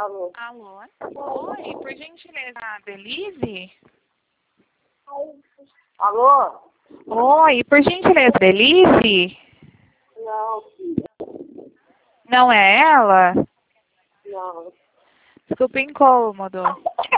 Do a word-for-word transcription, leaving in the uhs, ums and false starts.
Alô? Alô? Oi, por gentileza, a Denise? Alô? Oi, por gentileza, Denise? Não, filha. Não é ela? Não. Desculpa o incômodo.